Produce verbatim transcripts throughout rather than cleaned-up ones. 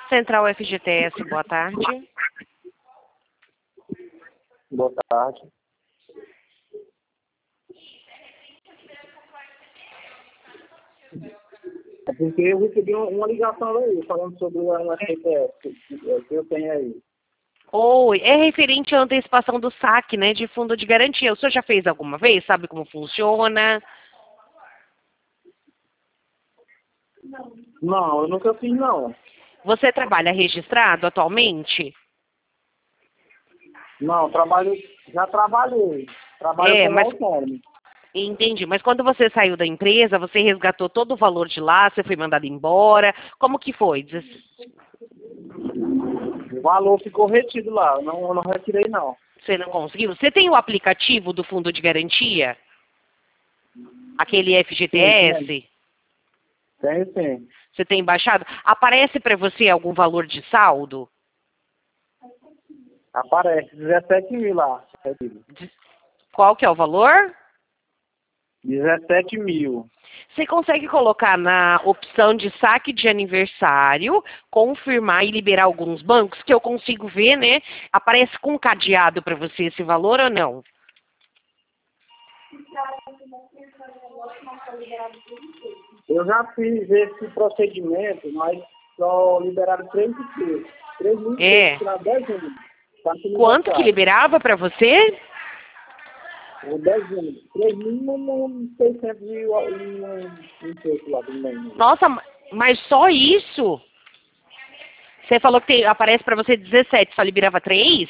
Central F G T S, boa tarde. Boa tarde. É porque eu recebi uma ligação aí, falando sobre o F G T S que, que eu tenho aí. Oi, é referente à antecipação do saque, né, de fundo de garantia. O senhor já fez alguma vez? Sabe como funciona? Não, eu nunca fiz, não. Você trabalha registrado atualmente? Não, trabalho, já trabalhei. Trabalho É, como mas autônomo. entendi. Mas quando você saiu da empresa, você resgatou todo o valor de lá, você foi mandado embora. Como que foi? Diz- O valor ficou retido lá, eu não, eu não retirei, não. Você não conseguiu? Você tem o aplicativo do fundo de garantia? Aquele Sim, sim. F G T S? Tenho sim. Você tem baixado? Aparece para você algum valor de saldo? Aparece dezessete mil lá. Qual que é o valor? dezessete mil. Você consegue colocar na opção de saque de aniversário, confirmar e liberar alguns bancos, que eu consigo ver, né? Aparece com cadeado para você esse valor ou não? Eu já fiz esse procedimento, mas só liberaram três mil. três mil É. tirar dez mil. Quanto que liberava para você? dez mil. três mil e seiscentos e um pouco lá do meio. Nossa, mas só isso? Você falou que tem- aparece para você dezessete, só liberava três?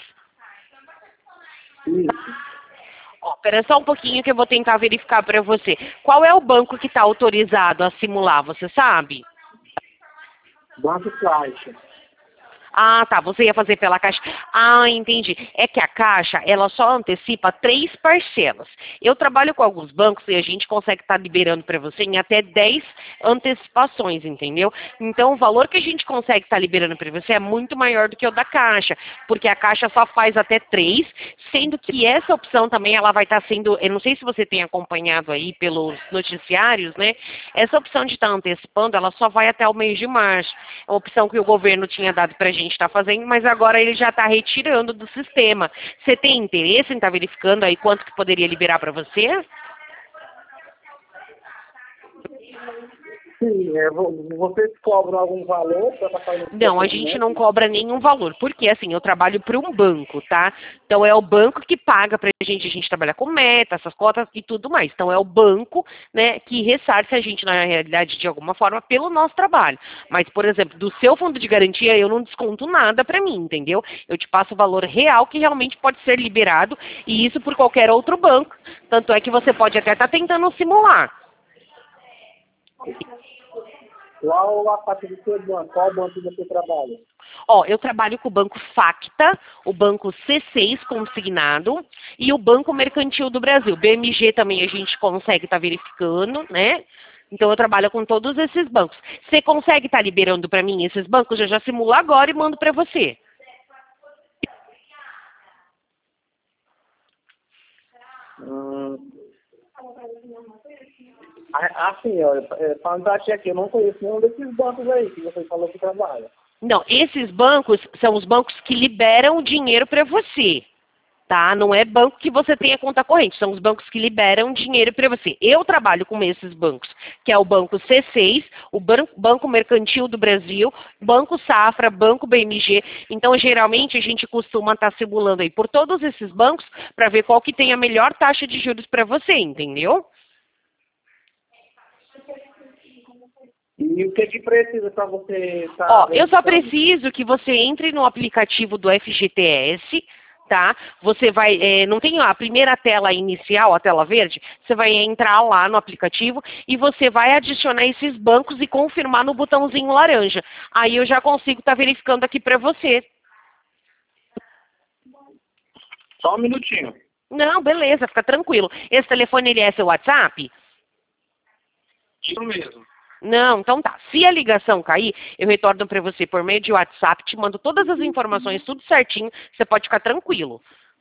Isso. Ó, espera só um pouquinho que eu vou tentar verificar para você. Qual é o banco que está autorizado a simular, você sabe? Banco Caixa. Ah, tá, você ia fazer pela Caixa. Ah, entendi. É que a Caixa, ela só antecipa três parcelas. Eu trabalho com alguns bancos e a gente consegue estar liberando para você em até dez antecipações, entendeu? Então, o valor que a gente consegue estar liberando para você é muito maior do que o da Caixa, porque a Caixa só faz até três, sendo que essa opção também ela vai estar sendo, eu não sei se você tem acompanhado aí pelos noticiários, né? Essa opção de estar antecipando, ela só vai até o mês de março. É uma opção que o governo tinha dado para a gente estar fazendo, mas agora ele já está retirando do sistema. Você tem interesse em estar verificando aí quanto que poderia liberar para você? Sim, é, vo- vocês cobram algum valor para estar fazendo esse Não, a gente procedimento? não cobra nenhum valor, porque assim, eu trabalho para um banco, tá? Então é o banco que paga pra gente, a gente trabalha com meta, essas cotas e tudo mais. Então é o banco, né, que ressarce a gente, na realidade, de alguma forma, pelo nosso trabalho. Mas, por exemplo, do seu fundo de garantia, eu não desconto nada para mim, entendeu? Eu te passo o valor real que realmente pode ser liberado, e isso por qualquer outro banco. Tanto é que você pode até estar tentando simular. Qual a faixa do seu banco? Qual banco você trabalha? Ó, eu trabalho com o Banco Facta, o Banco C seis consignado e o Banco Mercantil do Brasil. B M G também a gente consegue estar verificando, né? Então eu trabalho com todos esses bancos. Você consegue estar liberando para mim esses bancos? Eu já simulo agora e mando para você. Hum, a- assim, olha, é, falando da aqui, eu não conheço nenhum desses bancos aí que você falou que trabalha. Não, esses bancos são os bancos que liberam dinheiro para você, tá? Não é banco que você tenha conta corrente, são os bancos que liberam dinheiro para você. Eu trabalho com esses bancos, que é o Banco C seis, o Ban- Banco Mercantil do Brasil, Banco Safra, Banco B M G. Então, geralmente, a gente costuma estar simulando aí por todos esses bancos para ver qual que tem a melhor taxa de juros para você, entendeu? E o que que precisa para você estar Ó, eu só registrando? preciso que você entre no aplicativo do F G T S, tá? Você vai, é, não tem a primeira tela inicial, a tela verde? Você vai entrar lá no aplicativo e você vai adicionar esses bancos e confirmar no botãozinho laranja. Aí eu já consigo estar verificando aqui para você. Só um minutinho. Não, beleza, fica tranquilo. Esse telefone, ele é seu WhatsApp? Isso mesmo. Não, então tá. Se a ligação cair, eu retorno para você por meio de WhatsApp, te mando todas as informações, tudo certinho, você pode ficar tranquilo.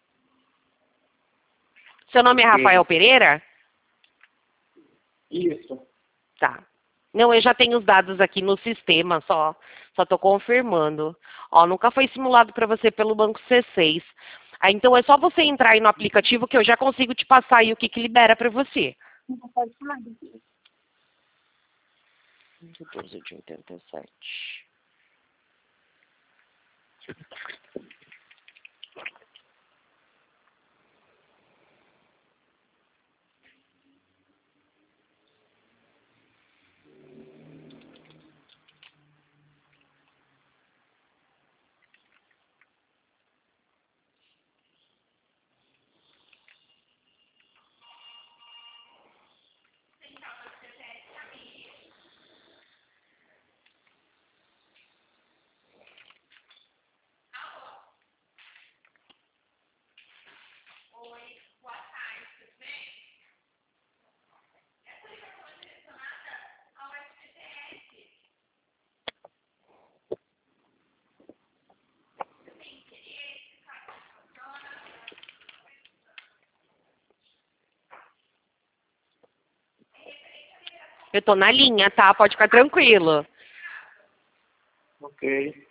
Seu nome é Rafael Pereira? Isso. Tá. Não, eu já tenho os dados aqui no sistema, só, Só tô confirmando. Ó, nunca foi simulado para você pelo banco C seis. Aí, então é só você entrar aí no aplicativo que eu já consigo te passar aí o que que libera para você. doze de oitenta e sete. Eu tô na linha, tá? Pode ficar tranquilo. Ok.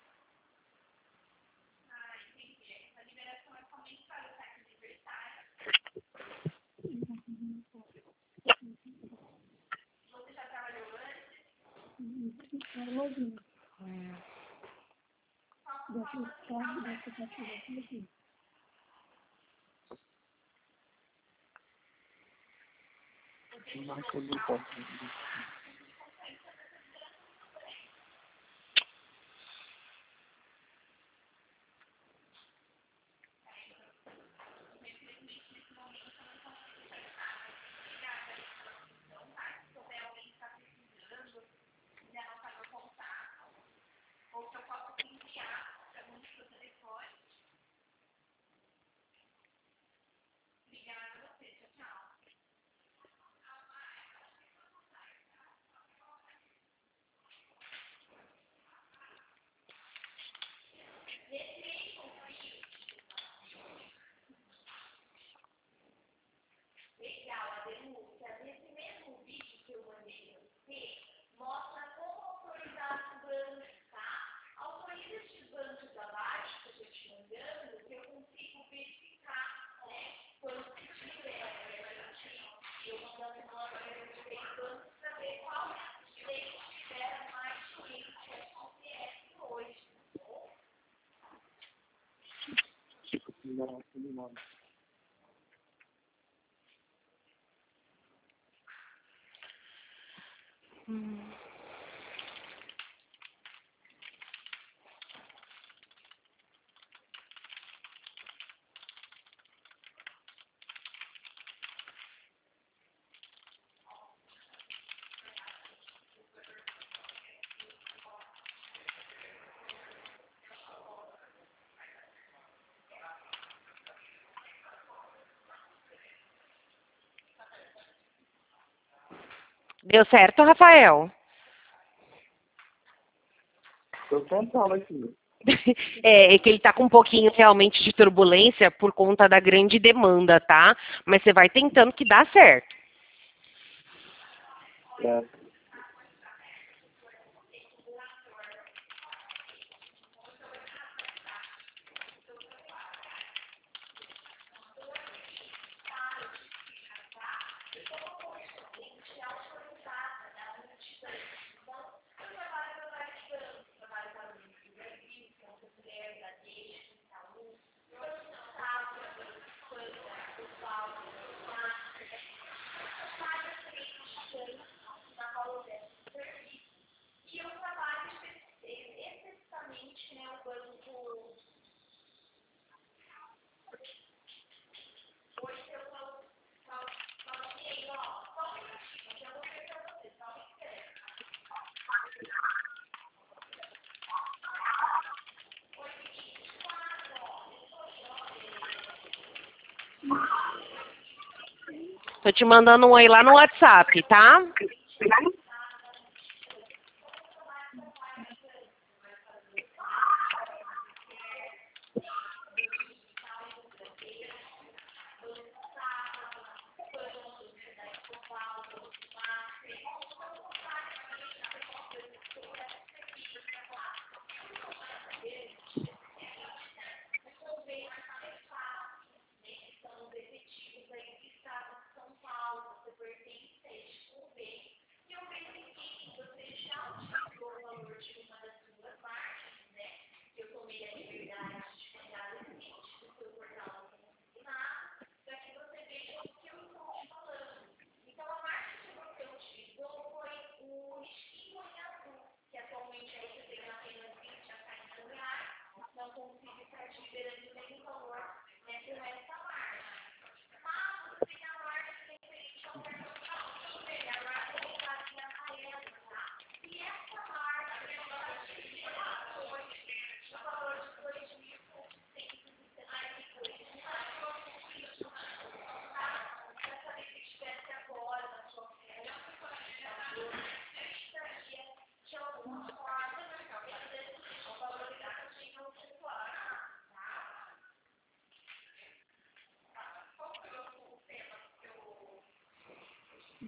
Deu certo, Rafael? Tô tentando aqui. É, é que ele tá com um pouquinho realmente de turbulência por conta da grande demanda, tá? Mas você vai tentando que dá certo. É. Tô te mandando um oi lá no WhatsApp, tá?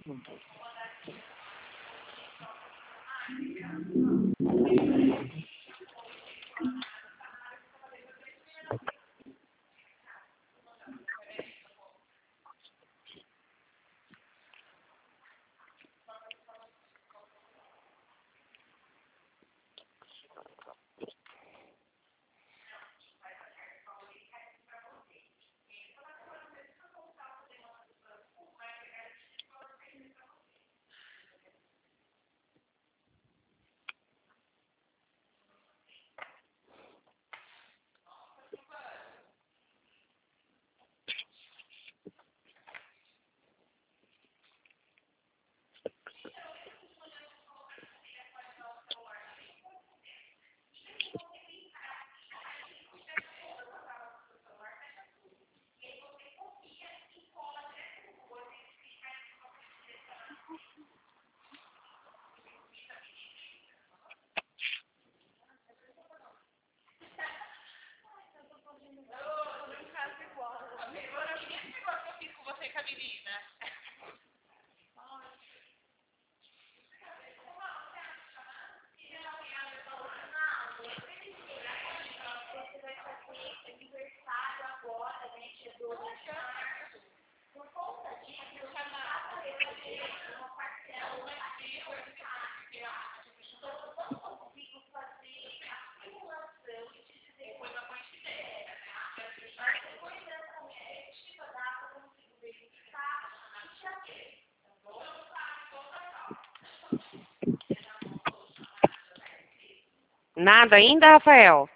Nada ainda, Rafael?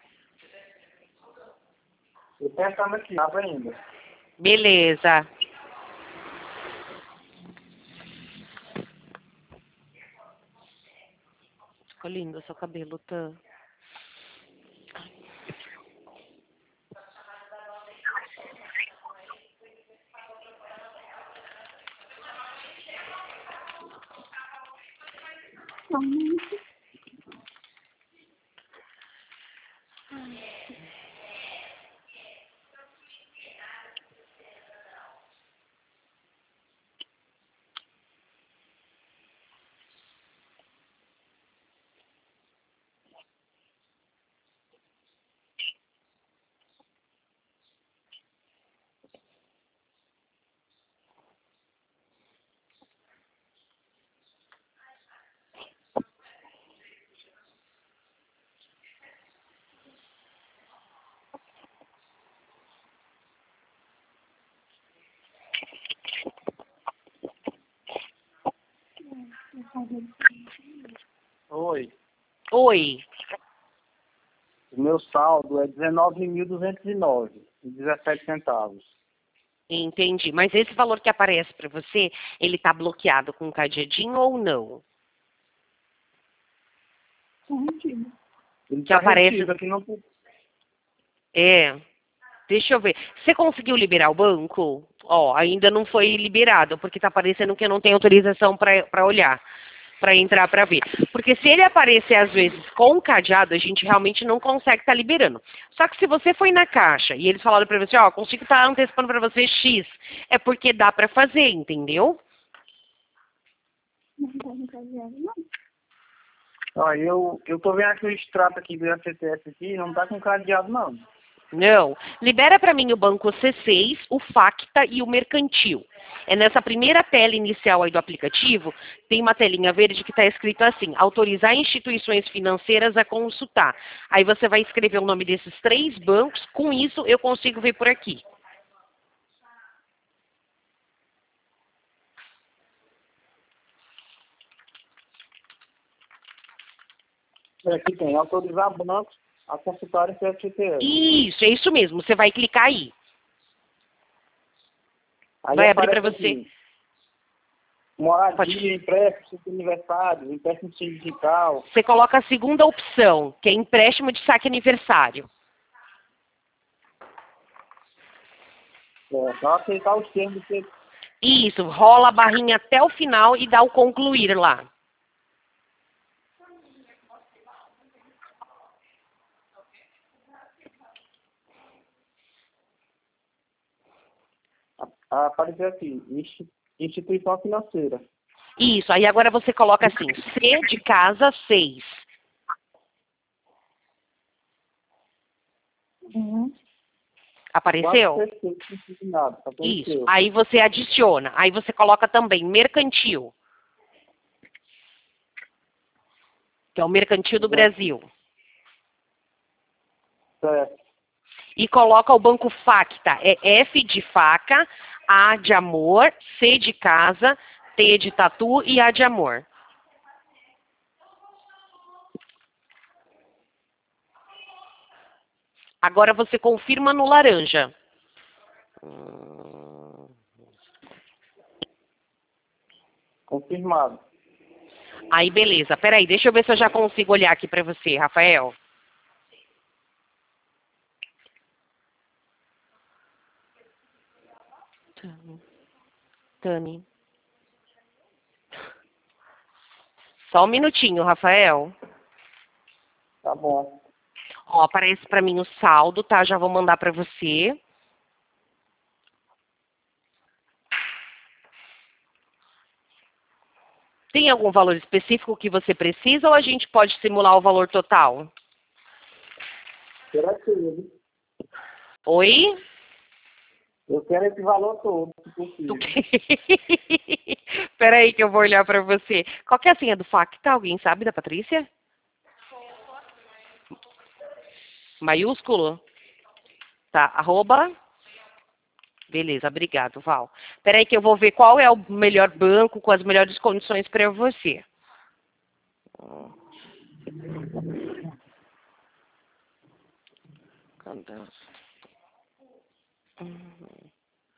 Eu pensando aqui, nada ainda. Beleza. Ficou lindo o seu cabelo, tá? Oi. Oi. O meu saldo é dezenove mil duzentos e nove e dezessete centavos. Entendi. Mas esse valor que aparece para você, ele tá bloqueado com um cadeadinho ou não? Ele Que tá aparece- retido aqui no... É. Deixa eu ver. Você conseguiu liberar o banco? Ó, ainda não foi liberado, porque tá aparecendo que não tem autorização para olhar, para entrar para ver. Porque se ele aparecer às vezes com o cadeado, a gente realmente não consegue estar liberando. Só que se você foi na caixa e eles falaram para você, ó, consigo estar antecipando para você X, é porque dá para fazer, entendeu? Não tá no cadeado, não. Ó, eu, eu tô vendo aqui o extrato aqui do F G T S aqui, não tá com cadeado não. Não. Libera para mim o banco C seis, o Facta e o Mercantil. É nessa primeira tela inicial aí do aplicativo, tem uma telinha verde que está escrito assim, autorizar instituições financeiras a consultar. Aí você vai escrever o nome desses três bancos, com isso eu consigo ver por aqui. Aqui tem autorizar bancos a consultarem o F G T S. Isso, é isso mesmo, você vai clicar aí. Aí Vai abrir aparece para você. aqui, moradia, Pode. empréstimo de aniversário, empréstimo digital. Você coloca a segunda opção, que é empréstimo de saque aniversário. É, só aceitar os termos que Isso, rola a barrinha até o final e dá o concluir lá. aparecer aqui, insti- instituição financeira. Isso, aí agora você coloca assim, C de casa seis. Uhum. Apareceu? Isso, aí você adiciona. Aí você coloca também mercantil, que é o mercantil do Brasil. Certo. E coloca o banco Facta. É F de faca, A de amor, C de casa, T de tatu e A de amor. Agora você confirma no laranja. Confirmado. Aí, beleza. Peraí, deixa eu ver se eu já consigo olhar aqui para você, Rafael. Tani. Só um minutinho, Rafael. Tá bom. Ó, aparece para mim o saldo, tá? Já vou mandar para você. Tem algum valor específico que você precisa ou a gente pode simular o valor total? Será que Oi? eu quero esse valor todo, se possível. Peraí que eu vou olhar para você. Qual que é a senha do Facta? Alguém sabe, da Patrícia? Maiúsculo? Tá, arroba. Beleza, obrigado, Val. Peraí que eu vou ver qual é o melhor banco com as melhores condições para você. Cadastro. Uhum.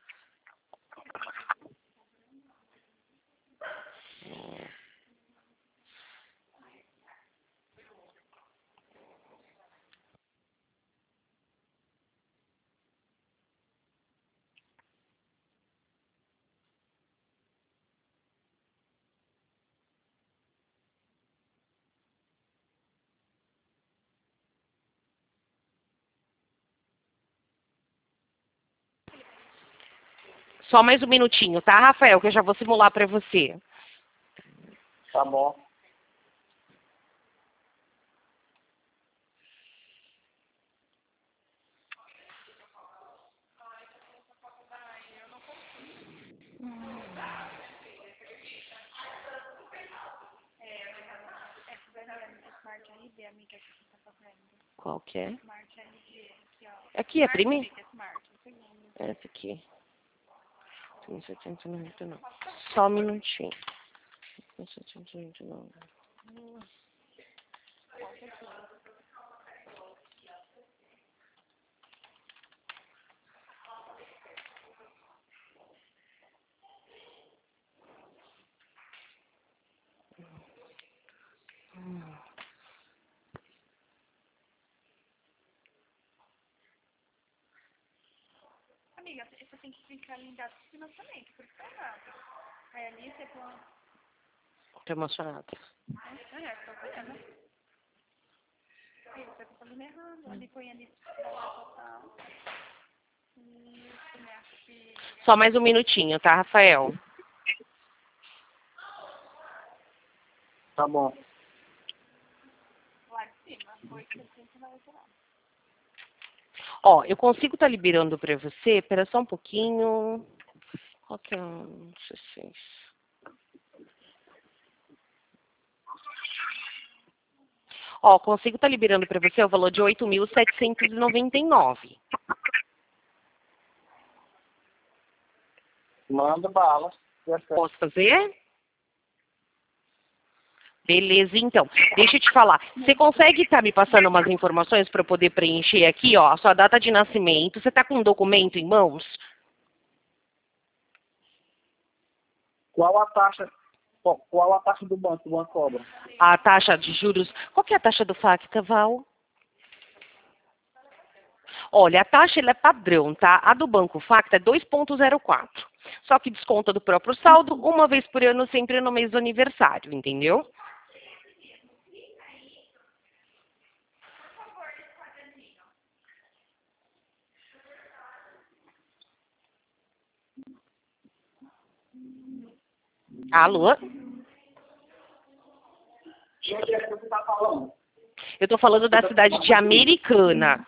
Só mais um minutinho, tá, Rafael? Que eu já vou simular para você. Tá bom. Qual que é? Aqui, é prime? Essa aqui. setecentos e noventa e nove. Só um minutinho. setecentos e noventa e nove. Amiga, você tem que ficar em dados de financiamento, por isso que eu dado. Aí ali você põe. Tô emocionada. É, tô fazendo. Aí você tá fazendo errado. Ali põe ali valor total. Isso, minha filha. Só mais um minutinho, tá, Rafael? Tá bom. Lá de cima, foi que você vai alterar. Ó, eu consigo estar liberando para você. Espera só um pouquinho. Qual que é o C seis? Ó, consigo estar liberando para você o valor de oito mil setecentos e noventa e nove. Manda bala. Posso fazer? Beleza, então. Deixa eu te falar. Você consegue estar me passando umas informações para eu poder preencher aqui, ó, a sua data de nascimento? Você está com um documento em mãos? Qual a taxa? Qual, qual a taxa do banco? O banco cobra? A taxa de juros. Qual que é a taxa do Facta, Val? Olha, a taxa ela é padrão, tá? A do Banco Facta é dois ponto zero quatro. Só que desconta do próprio saldo uma vez por ano, sempre no mês do aniversário, entendeu? Alô? onde é que você está falando? Eu estou falando da cidade de Americana.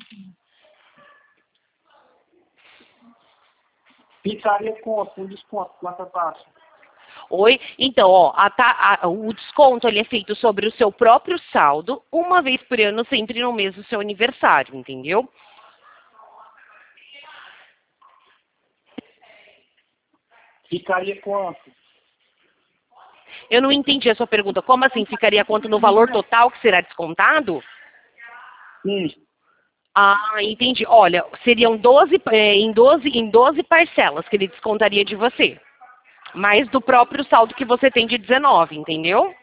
Ficaria com, com desconto com essa taxa. Oi? Então, ó, a ta- a- o desconto ele é feito sobre o seu próprio saldo, uma vez por ano, sempre no mês do seu aniversário, entendeu? Ficaria quanto? Eu não entendi a sua pergunta. Como assim? Ficaria quanto no valor total que será descontado? Sim. Ah, entendi. Olha, seriam doze, eh, em doze, em doze parcelas que ele descontaria de você. Mais do próprio saldo que você tem de dezenove, entendeu?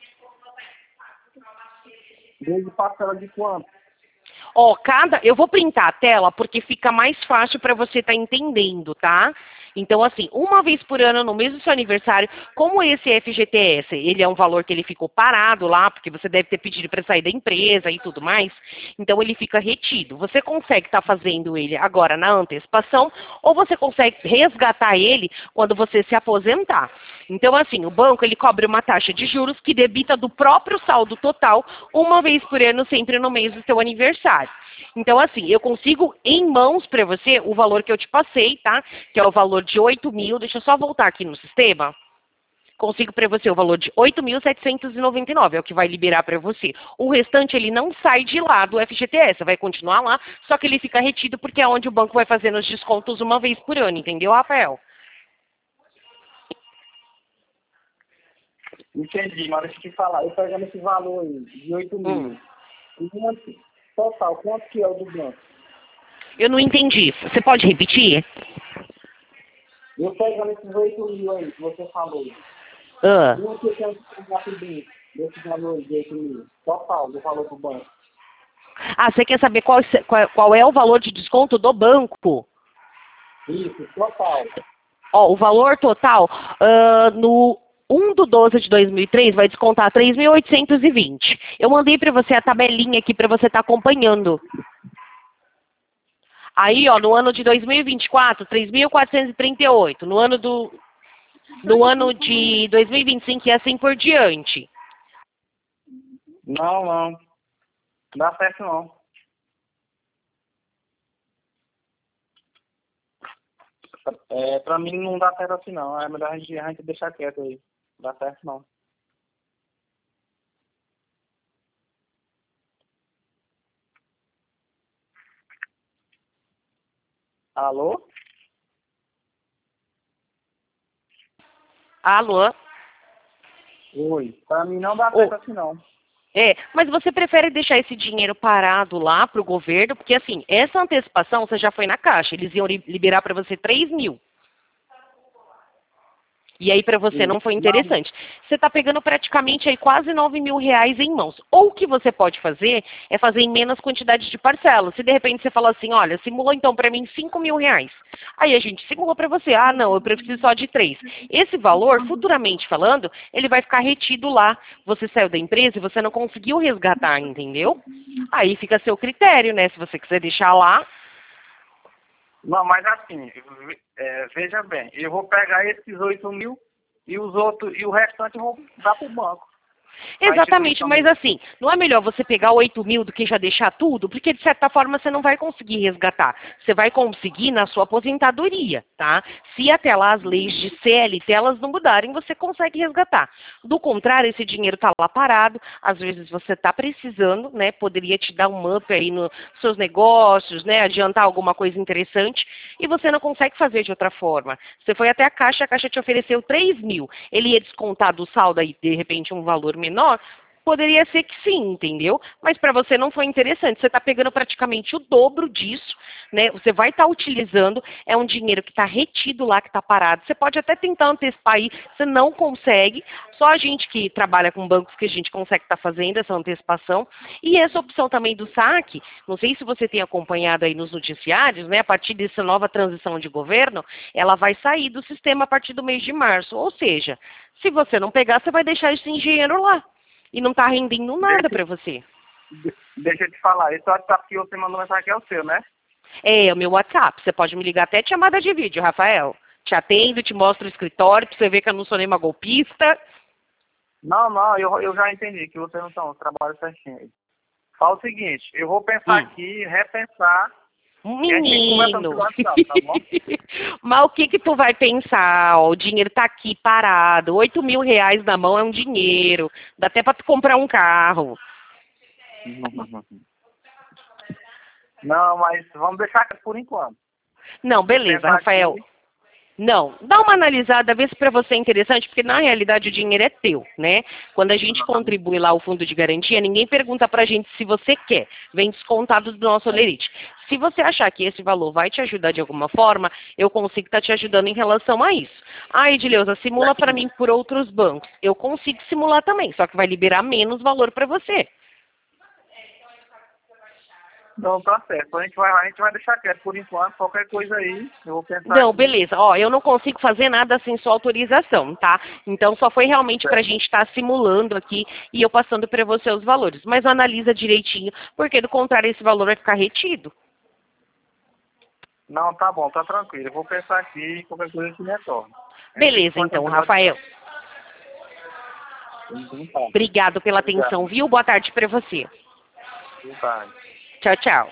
doze parcelas de quanto? Ó, cada... Eu vou printar a tela porque fica mais fácil para você estar entendendo, tá? Então, assim, uma vez por ano, no mês do seu aniversário, como esse F G T S, ele é um valor que ele ficou parado lá, porque você deve ter pedido para sair da empresa e tudo mais, então ele fica retido. Você consegue estar fazendo ele agora na antecipação, ou você consegue resgatar ele quando você se aposentar. Então, assim, o banco, ele cobra uma taxa de juros que debita do próprio saldo total, uma vez por ano, sempre no mês do seu aniversário. Então, assim, eu consigo em mãos para você o valor que eu te passei, tá? Que é o valor de oito mil. Deixa eu só voltar aqui no sistema. Consigo para você o valor de oito mil setecentos e noventa e nove, é o que vai liberar para você. O restante, ele não sai de lá do F G T S, vai continuar lá, só que ele fica retido porque é onde o banco vai fazendo os descontos uma vez por ano, entendeu, Rafael? Entendi, mas deixa eu te falar. Eu pegando esse valor aí, de oito mil. Hum. Quanto, total, quanto que é o do banco? Eu não entendi. Você pode repetir? Eu pegando esses oito mil aí que você falou. Ah. Quanto que é o rapidinho desse valor de oito mil? Total, do valor do banco. Ah, você quer saber qual, qual, qual é o valor de desconto do banco? Isso, total. Ó, o valor total, ah, no um do doze de dois mil e três vai descontar três mil oitocentos e vinte. Eu mandei para você a tabelinha aqui para você estar acompanhando. Aí, ó, no ano de dois mil e vinte e quatro, três mil quatrocentos e trinta e oito. No ano do no ano de dois mil e vinte e cinco e assim por diante. Não, não. Não dá certo não. É, pra mim não dá certo assim não. É melhor a gente, a gente deixar quieto aí. Não dá certo não. Alô? Alô? Oi. Pra mim não dá Ô, certo assim não. é, mas você prefere deixar esse dinheiro parado lá para o governo? Porque, assim, essa antecipação você já foi na Caixa. Eles iam li- liberar para você três mil. E aí para você não foi Não, interessante. Você está pegando praticamente aí quase nove mil reais em mãos. Ou o que você pode fazer é fazer em menos quantidade de parcelas. Se de repente você fala assim, olha, simula então para mim cinco mil reais. Aí a gente simula para você, ah não, eu preciso só de três. Esse valor, futuramente falando, ele vai ficar retido lá. Você saiu da empresa e você não conseguiu resgatar, entendeu? Aí fica a seu critério, né? Se você quiser deixar lá. não, mas assim, é, veja bem, eu vou pegar esses oito mil e os outros, e o restante eu vou dar pro banco. Exatamente, mas assim, não é melhor você pegar oito mil do que já deixar tudo? Porque, de certa forma, você não vai conseguir resgatar. Você vai conseguir na sua aposentadoria, tá? Se até lá as leis de C L T elas não mudarem, você consegue resgatar. Do contrário, esse dinheiro está lá parado, às vezes você está precisando, né? Poderia te dar um up aí nos seus negócios, né? Adiantar alguma coisa interessante, e você não consegue fazer de outra forma. Você foi até a Caixa, a Caixa te ofereceu três mil. Ele ia descontar do saldo aí, de repente, um valor menor. menor, poderia ser que sim, entendeu? Mas para você não foi interessante. Você está pegando praticamente o dobro disso, né? Você vai estar tá utilizando, é um dinheiro que está retido lá, que está parado. Você pode até tentar antecipar aí, você não consegue. Só a gente que trabalha com bancos que a gente consegue estar tá fazendo essa antecipação. E essa opção também do saque, não sei se você tem acompanhado aí nos noticiários, né? A partir dessa nova transição de governo, ela vai sair do sistema a partir do mês de março. Ou seja, se você não pegar, você vai deixar esse dinheiro lá. E não está rendendo nada para você. Deixa eu te falar, esse WhatsApp que você mandou mensagem é o seu, né? É, é o meu WhatsApp. Você pode me ligar até de chamada de vídeo, Rafael. Te atendo, te mostro o escritório, pra você ver que eu não sou nenhuma golpista. Não, não, eu, eu já entendi que você não tá, trabalha certinho aí. Fala o seguinte, eu vou pensar Hum. aqui, repensar, e a gente conversa no Menino, WhatsApp, tá bom? mas o que que tu vai pensar? Ó, o dinheiro tá aqui parado, oito mil reais na mão é um dinheiro, dá até pra tu comprar um carro. Não, mas vamos deixar aqui por enquanto. Não, Vou beleza, pensar Rafael. aqui. Não, dá uma analisada, vê se para você é interessante, porque na realidade o dinheiro é teu, né? Quando a gente contribui lá ao fundo de garantia, ninguém pergunta pra gente se você quer, vem descontado do nosso olerite. Se você achar que esse valor vai te ajudar de alguma forma, eu consigo estar te ajudando em relação a isso. Ah, Edileuza, simula para mim por outros bancos. Eu consigo simular também, só que vai liberar menos valor para você. Não, tá certo. A gente, vai, a gente vai deixar quieto por enquanto. Qualquer coisa aí, eu vou pensar Não, aqui. beleza. Ó, eu não consigo fazer nada sem sua autorização, tá? Então só foi realmente para a gente estar simulando aqui e eu passando para você os valores. Mas analisa direitinho, porque do contrário esse valor vai ficar retido. Não, tá bom, tá tranquilo. Eu vou pensar aqui e qualquer coisa a gente retorna. A gente Beleza, conversa então, pelo Rafael. WhatsApp. Então tá. Obrigado pela Obrigado. atenção, viu? Boa tarde para você. Boa tarde. Tchau, tchau.